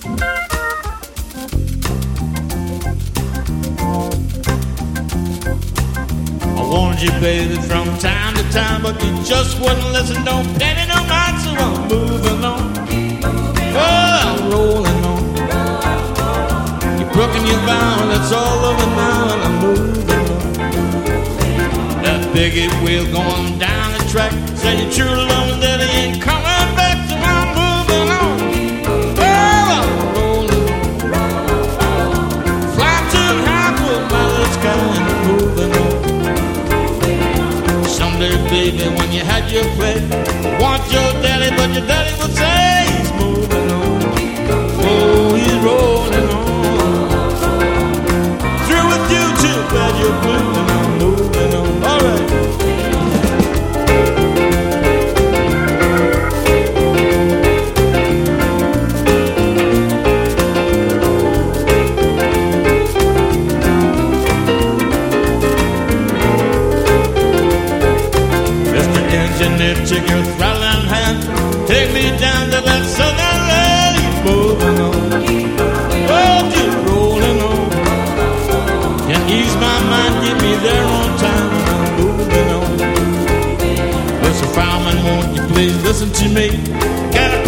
I wanted you, baby, from time to time, but you just wouldn't listen. Don't pay me no mind, so I'm moving on. Oh, I'm rolling on. You're broken your vow, and it's all over now, and I'm moving on. That big eight wheel going down the track, say your true love that he ain't coming back, so I'm moving on. Oh, I'm rolling on. Fly too high for my little sky, and I'm moving on. Someday, baby, when you had your play, want your daddy, but your daddy would say he's moving on. Oh, he's rolling on. Through with you, too bad you're blue, and I'm moving on. All right. Take your throttling hand, take me down to that southern land. Keep moving on, oh, keep rolling on. Can ease my mind, get me there on time. I'm moving on. Mr. Fireman, won't you please listen to me? Got a